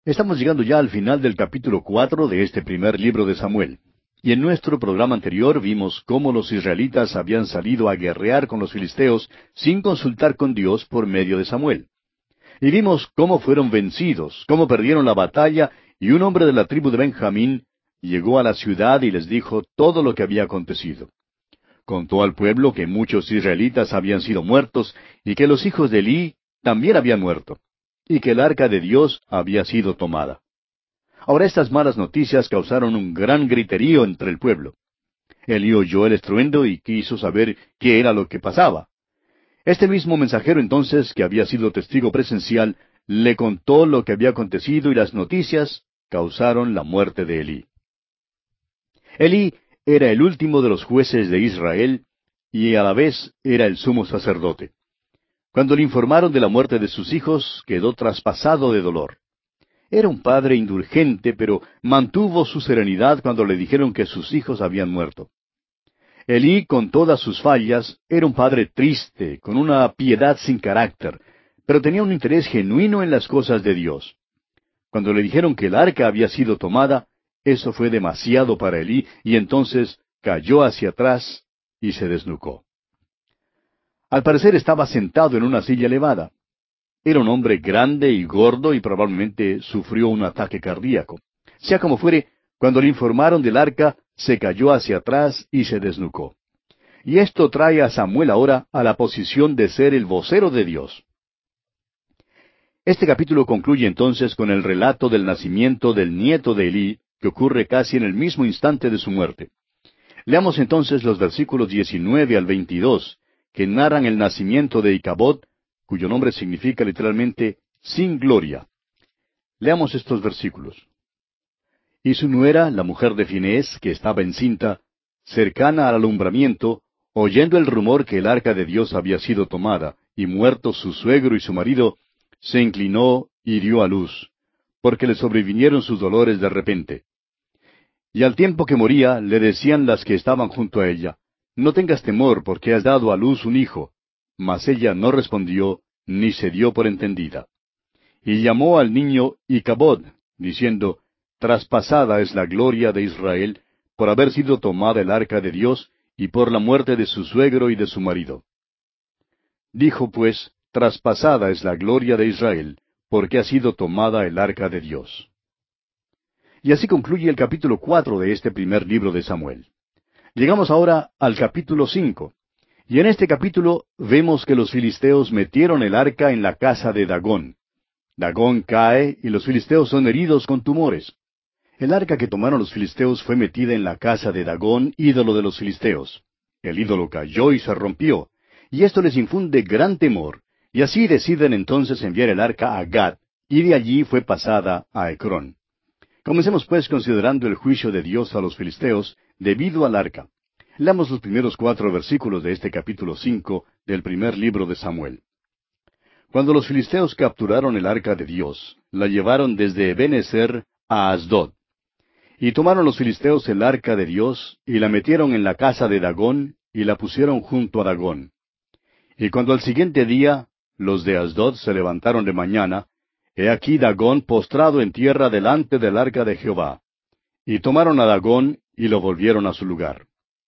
Estamos llegando ya al final del capítulo 4 de este primer libro de Samuel. Y en nuestro programa anterior vimos cómo los israelitas habían salido a guerrear con los filisteos sin consultar con Dios por medio de Samuel. Y vimos cómo fueron vencidos, cómo perdieron la batalla, y un hombre de la tribu de Benjamín llegó a la ciudad y les dijo todo lo que había acontecido. Contó al pueblo que muchos israelitas habían sido muertos y que los hijos de Elí también habían muerto, y que el arca de Dios había sido tomada. Ahora estas malas noticias causaron un gran griterío entre el pueblo. Elí oyó el estruendo y quiso saber qué era lo que pasaba. Este mismo mensajero entonces, que había sido testigo presencial, le contó lo que había acontecido y las noticias causaron la muerte de Elí. Elí era el último de los jueces de Israel y a la vez era el sumo sacerdote. Cuando le informaron de la muerte de sus hijos, quedó traspasado de dolor. Era un padre indulgente, pero mantuvo su serenidad cuando le dijeron que sus hijos habían muerto. Elí, con todas sus fallas, era un padre triste, con una piedad sin carácter, pero tenía un interés genuino en las cosas de Dios. Cuando le dijeron que el arca había sido tomada, eso fue demasiado para Elí, y entonces cayó hacia atrás y se desnucó. Al parecer estaba sentado en una silla elevada. Era un hombre grande y gordo y probablemente sufrió un ataque cardíaco. Sea como fuere, cuando le informaron del arca, se cayó hacia atrás y se desnucó. Y esto trae a Samuel ahora a la posición de ser el vocero de Dios. Este capítulo concluye entonces con el relato del nacimiento del nieto de Elí, que ocurre casi en el mismo instante de su muerte. Leamos entonces los versículos 19 al 22, que narran el nacimiento de Icabod, cuyo nombre significa literalmente sin gloria. Leamos estos versículos. Y su nuera, la mujer de Finés, que estaba encinta, cercana al alumbramiento, oyendo el rumor que el arca de Dios había sido tomada, y muertos su suegro y su marido, se inclinó y dio a luz, porque le sobrevinieron sus dolores de repente. Y al tiempo que moría, le decían las que estaban junto a ella, no tengas temor, porque has dado a luz un hijo. Mas ella no respondió, ni se dio por entendida. Y llamó al niño Icabod, diciendo, traspasada es la gloria de Israel, por haber sido tomada el arca de Dios, y por la muerte de su suegro y de su marido. Dijo pues, traspasada es la gloria de Israel, porque ha sido tomada el arca de Dios. Y así concluye el capítulo 4 de este primer libro de Samuel. Llegamos ahora al capítulo 5. Y en este capítulo vemos que los filisteos metieron el arca en la casa de Dagón. Dagón cae y los filisteos son heridos con tumores. El arca que tomaron los filisteos fue metida en la casa de Dagón, ídolo de los filisteos. El ídolo cayó y se rompió, y esto les infunde gran temor, y así deciden entonces enviar el arca a Gat, y de allí fue pasada a Ecrón. Comencemos pues considerando el juicio de Dios a los filisteos debido al arca. Leamos los primeros 4 versículos de este capítulo 5 del primer libro de Samuel. Cuando los filisteos capturaron el arca de Dios, la llevaron desde Ebenezer a Asdod. Y tomaron los filisteos el arca de Dios, y la metieron en la casa de Dagón, y la pusieron junto a Dagón. Y cuando al siguiente día los de Asdod se levantaron de mañana, he aquí Dagón postrado en tierra delante del arca de Jehová. Y tomaron a Dagón, y lo volvieron a su lugar.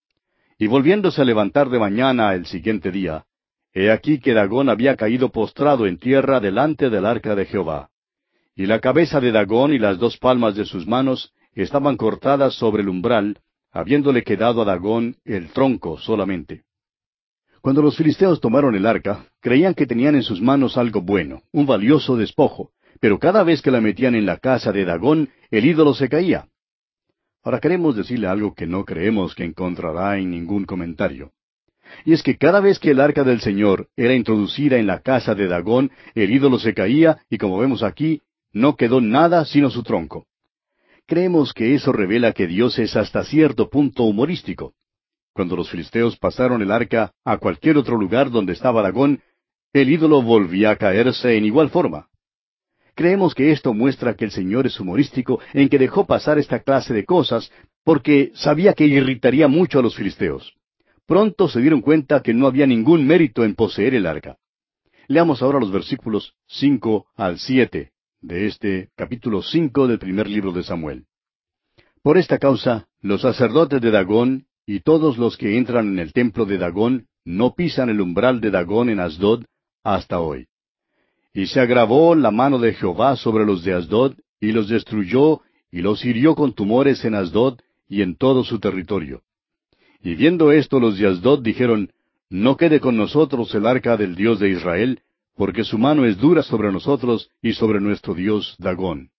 Y volviéndose a levantar de mañana el siguiente día, he aquí que Dagón había caído postrado en tierra delante del arca de Jehová. Y la cabeza de Dagón y las 2 palmas de sus manos estaban cortadas sobre el umbral, habiéndole quedado a Dagón el tronco solamente. Cuando los filisteos tomaron el arca, creían que tenían en sus manos algo bueno, un valioso despojo, pero cada vez que la metían en la casa de Dagón, el ídolo se caía. Ahora queremos decirle algo que no creemos que encontrará en ningún comentario. Y es que cada vez que el arca del Señor era introducida en la casa de Dagón, el ídolo se caía, y como vemos aquí, no quedó nada sino su tronco. Creemos que eso revela que Dios es hasta cierto punto humorístico. Cuando los filisteos pasaron el arca a cualquier otro lugar donde estaba Dagón, el ídolo volvía a caerse en igual forma. Creemos que esto muestra que el Señor es humorístico en que dejó pasar esta clase de cosas porque sabía que irritaría mucho a los filisteos. Pronto se dieron cuenta que no había ningún mérito en poseer el arca. Leamos ahora los versículos 5 al 7 de este capítulo 5 del primer libro de Samuel. Por esta causa, los sacerdotes de Dagón y todos los que entran en el templo de Dagón no pisan el umbral de Dagón en Asdod hasta hoy. Y se agravó la mano de Jehová sobre los de Asdod, y los destruyó, y los hirió con tumores en Asdod y en todo su territorio. Y viendo esto los de Asdod dijeron, no quede con nosotros el arca del Dios de Israel, porque su mano es dura sobre nosotros y sobre nuestro Dios Dagón.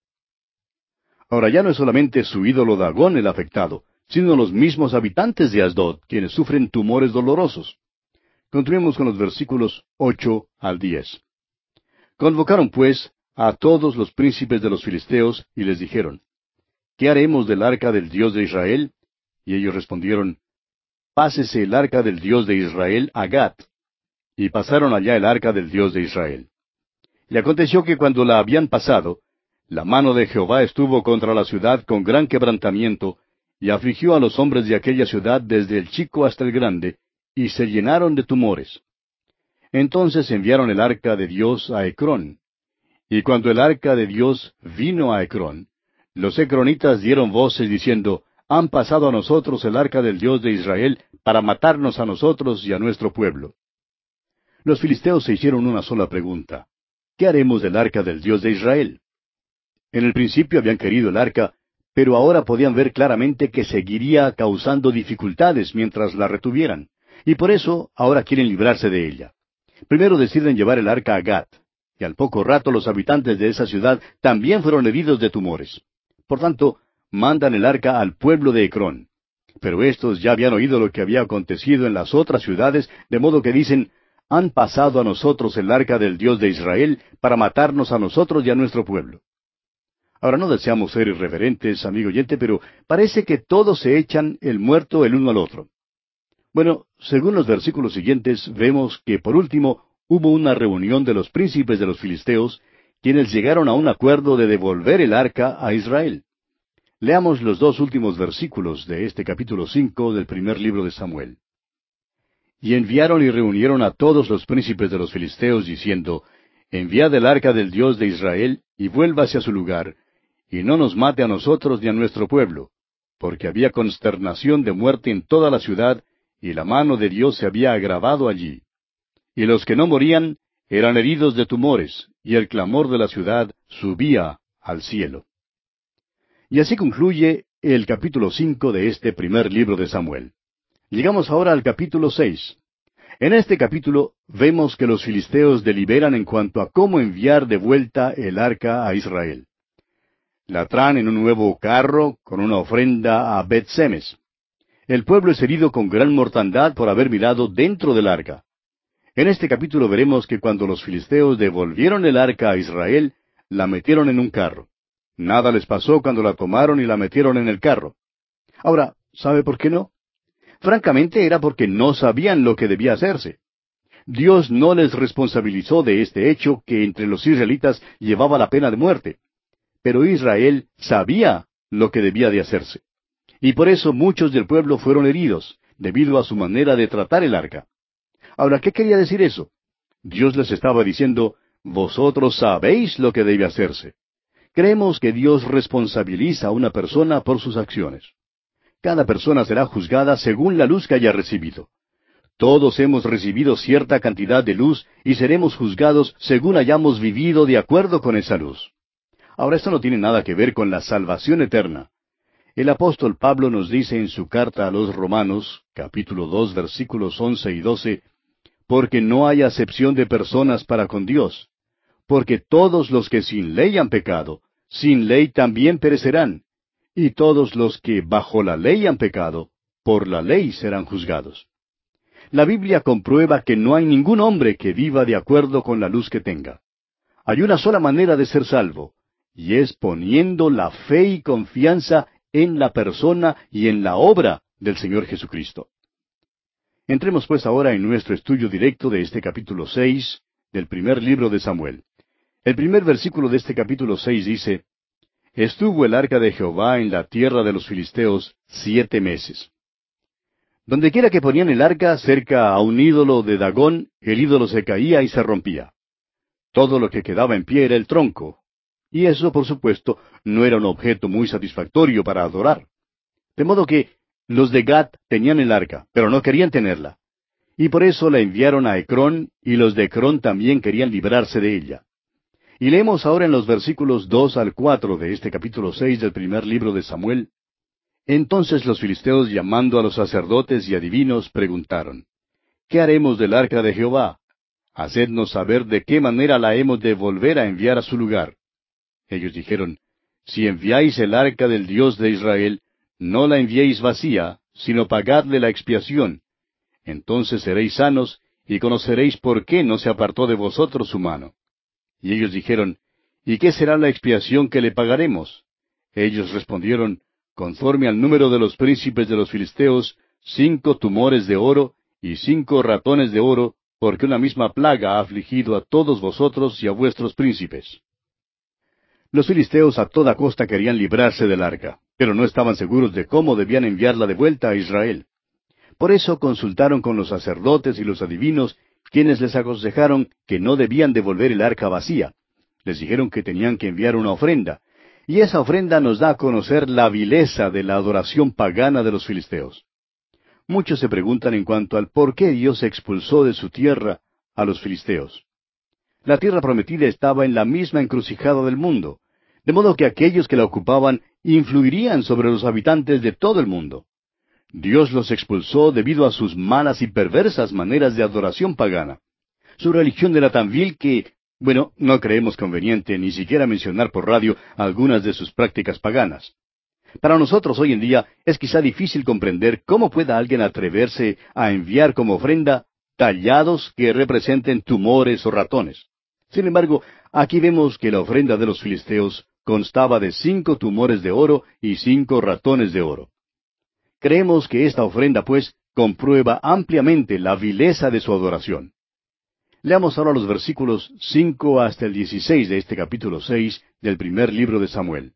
Ahora ya no es solamente su ídolo Dagón el afectado, sino los mismos habitantes de Asdod, quienes sufren tumores dolorosos. Continuemos con los versículos 8 al 10. Convocaron pues a todos los príncipes de los filisteos y les dijeron, ¿qué haremos del arca del Dios de Israel? Y ellos respondieron, pásese el arca del Dios de Israel a Gat. Y pasaron allá el arca del Dios de Israel. Y aconteció que cuando la habían pasado, la mano de Jehová estuvo contra la ciudad con gran quebrantamiento, y afligió a los hombres de aquella ciudad desde el chico hasta el grande, y se llenaron de tumores. Entonces enviaron el arca de Dios a Ecrón. Y cuando el arca de Dios vino a Ecrón, los ecronitas dieron voces diciendo, han pasado a nosotros el arca del Dios de Israel para matarnos a nosotros y a nuestro pueblo. Los filisteos se hicieron una sola pregunta. ¿Qué haremos del arca del Dios de Israel? En el principio habían querido el arca, pero ahora podían ver claramente que seguiría causando dificultades mientras la retuvieran, y por eso ahora quieren librarse de ella. Primero deciden llevar el arca a Gat, y al poco rato los habitantes de esa ciudad también fueron heridos de tumores. Por tanto, mandan el arca al pueblo de Ecrón. Pero estos ya habían oído lo que había acontecido en las otras ciudades, de modo que dicen, han pasado a nosotros el arca del Dios de Israel para matarnos a nosotros y a nuestro pueblo. Ahora no deseamos ser irreverentes, amigo oyente, pero parece que todos se echan el muerto el uno al otro. Bueno, según los versículos siguientes, vemos que por último hubo una reunión de los príncipes de los filisteos, quienes llegaron a un acuerdo de devolver el arca a Israel. Leamos los dos últimos versículos de este capítulo 5 del primer libro de Samuel. Y enviaron y reunieron a todos los príncipes de los filisteos, diciendo, enviad el arca del Dios de Israel, y vuélvase a su lugar, y no nos mate a nosotros ni a nuestro pueblo, porque había consternación de muerte en toda la ciudad, y la mano de Dios se había agravado allí. Y los que no morían eran heridos de tumores, y el clamor de la ciudad subía al cielo. Y así concluye el capítulo 5 de este primer libro de Samuel. Llegamos ahora al capítulo 6. En este capítulo vemos que los filisteos deliberan en cuanto a cómo enviar de vuelta el arca a Israel. La traen en un nuevo carro con una ofrenda a Bet-Semes. El pueblo es herido con gran mortandad por haber mirado dentro del arca. En este capítulo veremos que cuando los filisteos devolvieron el arca a Israel, la metieron en un carro. Nada les pasó cuando la tomaron y la metieron en el carro. Ahora, ¿sabe por qué no? Francamente era porque no sabían lo que debía hacerse. Dios no les responsabilizó de este hecho que entre los israelitas llevaba la pena de muerte. Pero Israel sabía lo que debía de hacerse. Y por eso muchos del pueblo fueron heridos, debido a su manera de tratar el arca. Ahora, ¿qué quería decir eso? Dios les estaba diciendo, vosotros sabéis lo que debe hacerse. Creemos que Dios responsabiliza a una persona por sus acciones. Cada persona será juzgada según la luz que haya recibido. Todos hemos recibido cierta cantidad de luz y seremos juzgados según hayamos vivido de acuerdo con esa luz. Ahora, esto no tiene nada que ver con la salvación eterna. El apóstol Pablo nos dice en su carta a los Romanos, capítulo 2, versículos 11 y 12, porque no hay acepción de personas para con Dios, porque todos los que sin ley han pecado, sin ley también perecerán, y todos los que bajo la ley han pecado, por la ley serán juzgados. La Biblia comprueba que no hay ningún hombre que viva de acuerdo con la luz que tenga. Hay una sola manera de ser salvo, y es poniendo la fe y confianza en la persona y en la obra del Señor Jesucristo. Entremos pues ahora en nuestro estudio directo de este capítulo 6 del primer libro de Samuel. El primer versículo de este capítulo 6 dice, estuvo el arca de Jehová en la tierra de los filisteos 7 meses. Dondequiera que ponían el arca cerca a un ídolo de Dagón, el ídolo se caía y se rompía. Todo lo que quedaba en pie era el tronco. y eso, por supuesto, no era un objeto muy satisfactorio para adorar. De modo que los de Gad tenían el arca, pero no querían tenerla. Y por eso la enviaron a Ecrón, y los de Ecrón también querían librarse de ella. Y leemos ahora en los versículos 2 al 4 de este capítulo 6 del primer libro de Samuel. Entonces los filisteos, llamando a los sacerdotes y adivinos, preguntaron, ¿qué haremos del arca de Jehová? Hacednos saber de qué manera la hemos de volver a enviar a su lugar. Ellos dijeron, si enviáis el arca del Dios de Israel, no la enviéis vacía, sino pagadle la expiación. Entonces seréis sanos, y conoceréis por qué no se apartó de vosotros su mano. Y ellos dijeron, ¿y qué será la expiación que le pagaremos? Ellos respondieron, conforme al número de los príncipes de los filisteos, 5 tumores de oro y 5 ratones de oro, porque una misma plaga ha afligido a todos vosotros y a vuestros príncipes. Los filisteos a toda costa querían librarse del arca, pero no estaban seguros de cómo debían enviarla de vuelta a Israel. Por eso consultaron con los sacerdotes y los adivinos, quienes les aconsejaron que no debían devolver el arca vacía. Les dijeron que tenían que enviar una ofrenda, y esa ofrenda nos da a conocer la vileza de la adoración pagana de los filisteos. Muchos se preguntan en cuanto al por qué Dios expulsó de su tierra a los filisteos. La tierra prometida estaba en la misma encrucijada del mundo, de modo que aquellos que la ocupaban influirían sobre los habitantes de todo el mundo. Dios los expulsó debido a sus malas y perversas maneras de adoración pagana. Su religión era tan vil que, bueno, no creemos conveniente ni siquiera mencionar por radio algunas de sus prácticas paganas. Para nosotros hoy en día es quizá difícil comprender cómo pueda alguien atreverse a enviar como ofrenda tallados que representen tumores o ratones. Sin embargo, aquí vemos que la ofrenda de los filisteos constaba de 5 tumores de oro y 5 ratones de oro. Creemos que esta ofrenda, pues, comprueba ampliamente la vileza de su adoración. Leamos ahora los versículos 5 hasta el 16 de este capítulo 6 del primer libro de Samuel.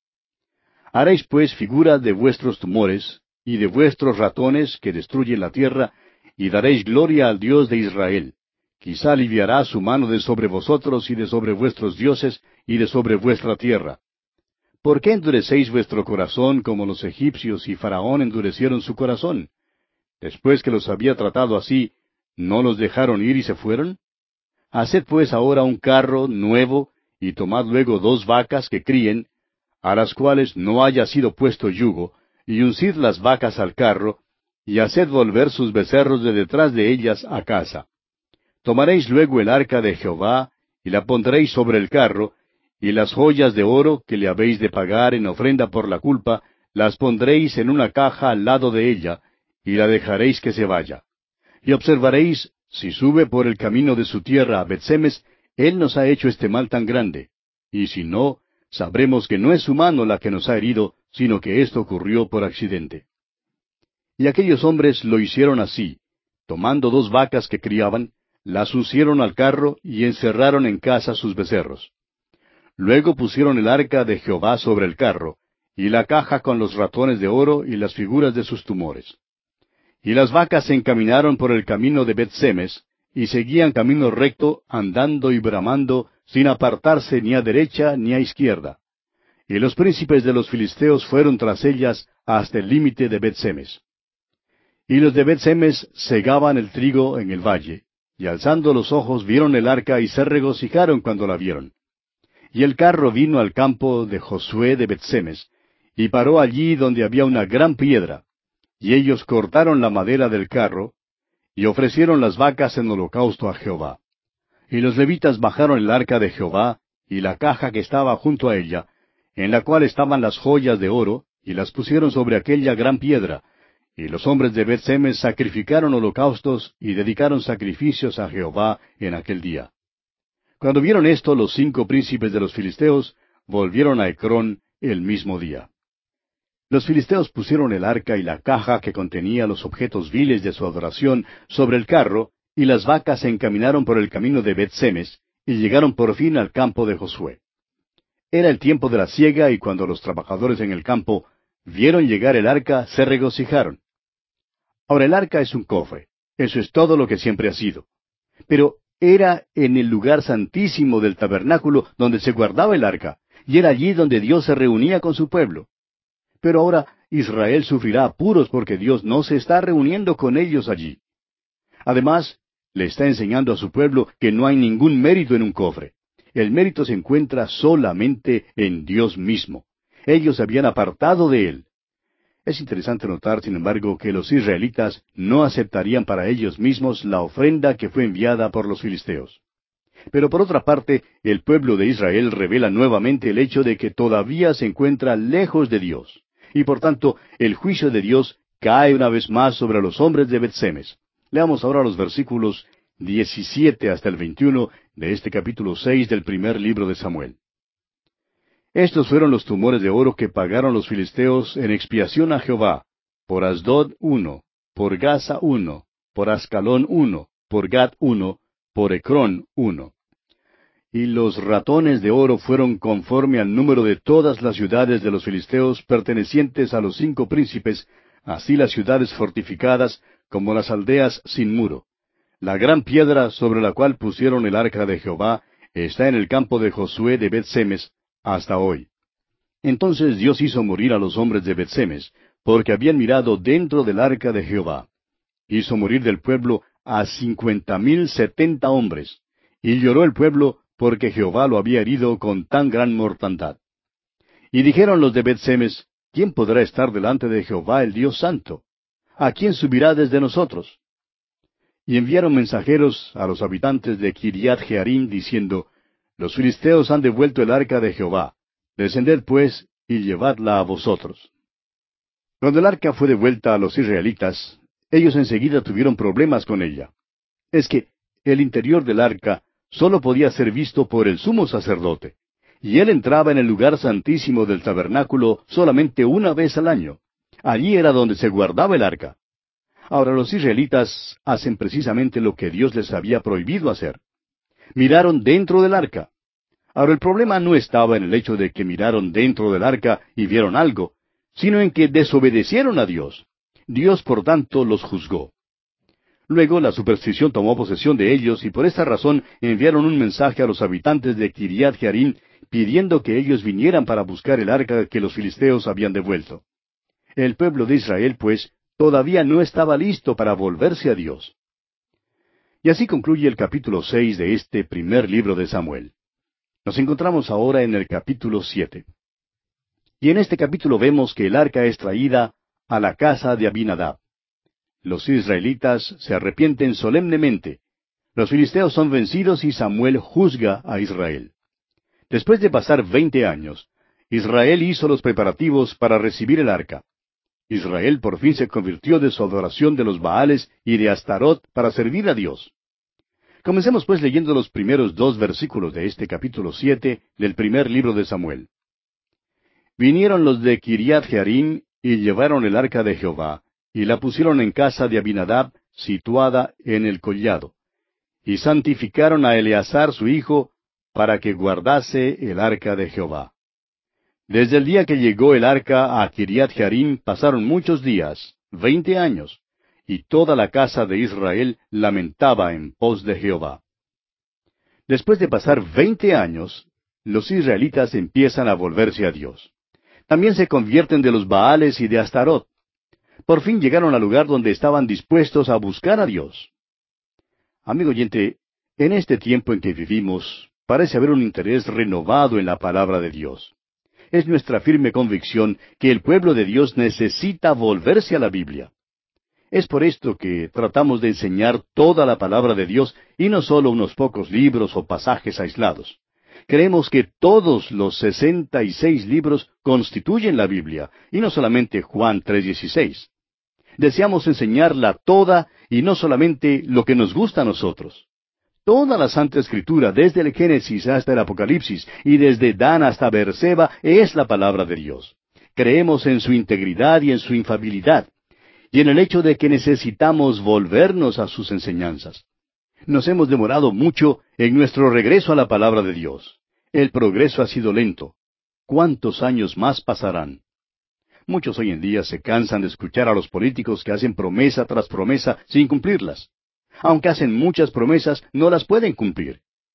Haréis pues figura de vuestros tumores y de vuestros ratones que destruyen la tierra, y daréis gloria al Dios de Israel. Quizá aliviará su mano de sobre vosotros y de sobre vuestros dioses y de sobre vuestra tierra. ¿Por qué endurecéis vuestro corazón como los egipcios y Faraón endurecieron su corazón? Después que los había tratado así, ¿no los dejaron ir y se fueron? Haced pues ahora un carro nuevo, y tomad luego 2 vacas que críen, a las cuales no haya sido puesto yugo, y uncid las vacas al carro, y haced volver sus becerros de detrás de ellas a casa. Tomaréis luego el arca de Jehová, y la pondréis sobre el carro, y las joyas de oro que le habéis de pagar en ofrenda por la culpa, las pondréis en una caja al lado de ella, y la dejaréis que se vaya. Y observaréis, si sube por el camino de su tierra a Bet-Semes, él nos ha hecho este mal tan grande. Y si no, sabremos que no es su mano la que nos ha herido, sino que esto ocurrió por accidente. Y aquellos hombres lo hicieron así, tomando 2 vacas que criaban, las uncieron al carro y encerraron en casa sus becerros. Luego pusieron el arca de Jehová sobre el carro, y la caja con los ratones de oro y las figuras de sus tumores. Y las vacas se encaminaron por el camino de Bet-Semes, y seguían camino recto, andando y bramando, sin apartarse ni a derecha ni a izquierda. Y los príncipes de los filisteos fueron tras ellas hasta el límite de Bet-Semes. Y los de Bet-Semes segaban el trigo en el valle, y alzando los ojos vieron el arca y se regocijaron cuando la vieron. Y el carro vino al campo de Josué de Bet-Semes, y paró allí donde había una gran piedra. Y ellos cortaron la madera del carro, y ofrecieron las vacas en holocausto a Jehová. Y los levitas bajaron el arca de Jehová, y la caja que estaba junto a ella, en la cual estaban las joyas de oro, y las pusieron sobre aquella gran piedra. Y los hombres de Bet-Semes sacrificaron holocaustos, y dedicaron sacrificios a Jehová en aquel día. Cuando vieron esto, los 5 príncipes de los filisteos volvieron a Ecrón el mismo día. Los filisteos pusieron el arca y la caja que contenía los objetos viles de su adoración sobre el carro, y las vacas se encaminaron por el camino de Bet-Semes, y llegaron por fin al campo de Josué. Era el tiempo de la siega, y cuando los trabajadores en el campo vieron llegar el arca, se regocijaron. Ahora el arca es un cofre, eso es todo lo que siempre ha sido. Pero era en el lugar santísimo del tabernáculo donde se guardaba el arca, y era allí donde Dios se reunía con su pueblo. Pero ahora Israel sufrirá apuros porque Dios no se está reuniendo con ellos allí. Además, le está enseñando a su pueblo que no hay ningún mérito en un cofre. El mérito se encuentra solamente en Dios mismo. Ellos se habían apartado de Él. Es interesante notar, sin embargo, que los israelitas no aceptarían para ellos mismos la ofrenda que fue enviada por los filisteos. Pero por otra parte, el pueblo de Israel revela nuevamente el hecho de que todavía se encuentra lejos de Dios. Y por tanto, el juicio de Dios cae una vez más sobre los hombres de Bet-Semes. Leamos ahora los versículos 17 hasta el 21 de este capítulo 6 del primer libro de Samuel. Estos fueron los tumores de oro que pagaron los filisteos en expiación a Jehová: por Asdod 1, por Gaza 1, por Ascalón 1, por Gat 1, por Ecrón 1. Y los ratones de oro fueron conforme al número de todas las ciudades de los filisteos pertenecientes a los 5 príncipes, así las ciudades fortificadas como las aldeas sin muro. La gran piedra sobre la cual pusieron el arca de Jehová está en el campo de Josué de Bet-Semes hasta hoy. Entonces Dios hizo morir a los hombres de Bet-Semes, porque habían mirado dentro del arca de Jehová. Hizo morir del pueblo a 50,070 hombres, y lloró el pueblo porque Jehová lo había herido con tan gran mortandad. Y dijeron los de Bet-Semes: ¿Quién podrá estar delante de Jehová el Dios Santo? ¿A quién subirá desde nosotros? Y enviaron mensajeros a los habitantes de Kiriat Jearim, diciendo: Los filisteos han devuelto el arca de Jehová. Descended pues y llevadla a vosotros. Cuando el arca fue devuelta a los israelitas, ellos enseguida tuvieron problemas con ella. Es que el interior del arca solo podía ser visto por el sumo sacerdote, y él entraba en el lugar santísimo del tabernáculo solamente una vez al año. Allí era donde se guardaba el arca. Ahora los israelitas hacen precisamente lo que Dios les había prohibido hacer. Miraron dentro del arca. Ahora el problema no estaba en el hecho de que miraron dentro del arca y vieron algo, sino en que desobedecieron a Dios. Dios, por tanto, los juzgó. Luego la superstición tomó posesión de ellos y por esta razón enviaron un mensaje a los habitantes de Kiriat Jearim pidiendo que ellos vinieran para buscar el arca que los filisteos habían devuelto. El pueblo de Israel, pues, todavía no estaba listo para volverse a Dios. Y así concluye el capítulo 6 de este primer libro de Samuel. Nos encontramos ahora en el capítulo 7. Y en este capítulo vemos que el arca es traída a la casa de Abinadab. Los israelitas se arrepienten solemnemente. Los filisteos son vencidos y Samuel juzga a Israel. Después de pasar 20 años, Israel hizo los preparativos para recibir el arca. Israel por fin se convirtió de su adoración de los Baales y de Astarot para servir a Dios. Comencemos pues leyendo los primeros 2 versículos de este capítulo 7 del primer libro de Samuel. Vinieron los de Kiriat Jearim y llevaron el arca de Jehová, y la pusieron en casa de Abinadab, situada en el collado. Y santificaron a Eleazar su hijo, para que guardase el arca de Jehová. Desde el día que llegó el arca a Kiriat Jearim pasaron muchos días, 20 años, y toda la casa de Israel lamentaba en pos de Jehová. Después de pasar 20 años, los israelitas empiezan a volverse a Dios. También se convierten de los Baales y de Astarot. Por fin llegaron al lugar donde estaban dispuestos a buscar a Dios. Amigo oyente, en este tiempo en que vivimos, parece haber un interés renovado en la palabra de Dios. Es nuestra firme convicción que el pueblo de Dios necesita volverse a la Biblia. Es por esto que tratamos de enseñar toda la palabra de Dios y no solo unos pocos libros o pasajes aislados. Creemos que todos los 66 libros constituyen la Biblia, y no solamente Juan 3:16. Deseamos enseñarla toda y no solamente lo que nos gusta a nosotros. Toda la Santa Escritura, desde el Génesis hasta el Apocalipsis, y desde Dan hasta Beerseba, es la palabra de Dios. Creemos en su integridad y en su infalibilidad, y en el hecho de que necesitamos volvernos a sus enseñanzas. Nos hemos demorado mucho en nuestro regreso a la palabra de Dios. El progreso ha sido lento. ¿Cuántos años más pasarán? Muchos hoy en día se cansan de escuchar a los políticos que hacen promesa tras promesa sin cumplirlas. Aunque hacen muchas promesas, no las pueden cumplir.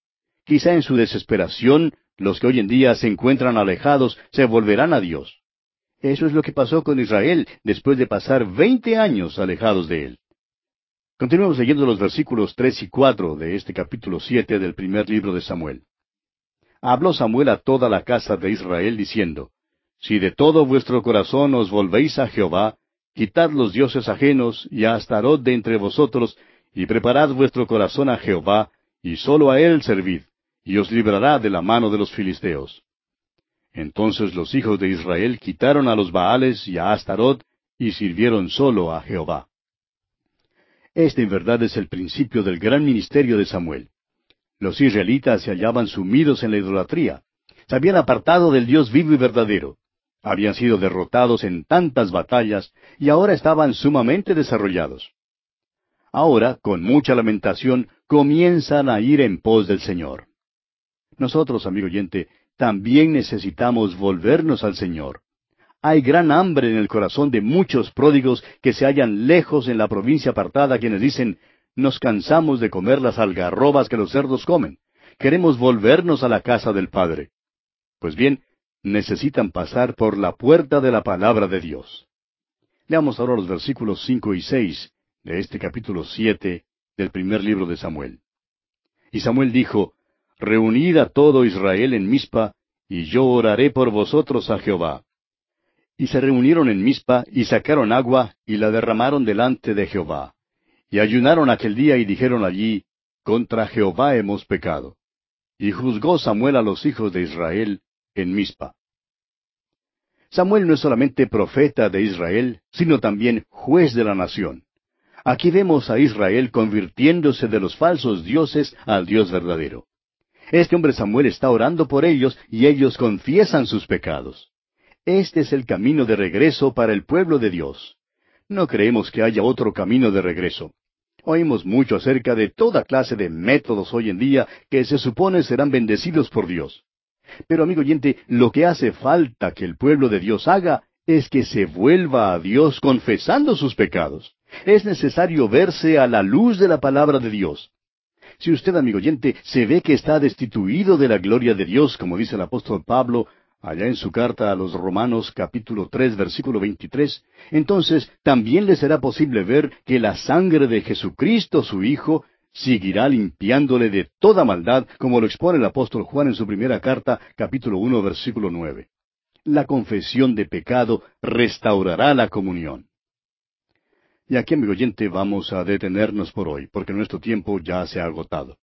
Quizá en su desesperación, los que hoy en día se encuentran alejados se volverán a Dios. Eso es lo que pasó con Israel después de pasar 20 años alejados de Él. Continuemos leyendo los versículos 3 y 4 de este capítulo 7 del primer libro de Samuel. Habló Samuel a toda la casa de Israel diciendo, Si de todo vuestro corazón os volvéis a Jehová, quitad los dioses ajenos y a Astarot de entre vosotros, y preparad vuestro corazón a Jehová, y sólo a Él servid, y os librará de la mano de los filisteos. Entonces los hijos de Israel quitaron a los Baales y a Astarot, y sirvieron sólo a Jehová. Este en verdad es el principio del gran ministerio de Samuel. Los israelitas se hallaban sumidos en la idolatría. Se habían apartado del Dios vivo y verdadero. Habían sido derrotados en tantas batallas y ahora estaban sumamente desarrollados. Ahora, con mucha lamentación, comienzan a ir en pos del Señor. Nosotros, amigo oyente, también necesitamos volvernos al Señor. Hay gran hambre en el corazón de muchos pródigos que se hallan lejos en la provincia apartada, quienes dicen, nos cansamos de comer las algarrobas que los cerdos comen. Queremos volvernos a la casa del Padre. Pues bien, necesitan pasar por la puerta de la palabra de Dios. Leamos ahora los versículos 5 y 6 de este capítulo 7 del primer libro de Samuel. Y Samuel dijo, Reunid a todo Israel en Mizpa, y yo oraré por vosotros a Jehová. Y se reunieron en Mizpa, y sacaron agua, y la derramaron delante de Jehová. Y ayunaron aquel día, y dijeron allí, Contra Jehová hemos pecado. Y juzgó Samuel a los hijos de Israel en Mizpa. Samuel no es solamente profeta de Israel, sino también juez de la nación. Aquí vemos a Israel convirtiéndose de los falsos dioses al Dios verdadero. Este hombre Samuel está orando por ellos, y ellos confiesan sus pecados. Este es el camino de regreso para el pueblo de Dios. No creemos que haya otro camino de regreso. Oímos mucho acerca de toda clase de métodos hoy en día que se supone serán bendecidos por Dios. Pero, amigo oyente, lo que hace falta que el pueblo de Dios haga es que se vuelva a Dios confesando sus pecados. Es necesario verse a la luz de la palabra de Dios. Si usted, amigo oyente, se ve que está destituido de la gloria de Dios, como dice el apóstol Pablo, allá en su carta a los Romanos capítulo 3 versículo 23, entonces también le será posible ver que la sangre de Jesucristo su Hijo seguirá limpiándole de toda maldad, como lo expone el apóstol Juan en su primera carta, capítulo 1 versículo 9. La confesión de pecado restaurará la comunión. Y aquí, amigo oyente, vamos a detenernos por hoy, porque nuestro tiempo ya se ha agotado.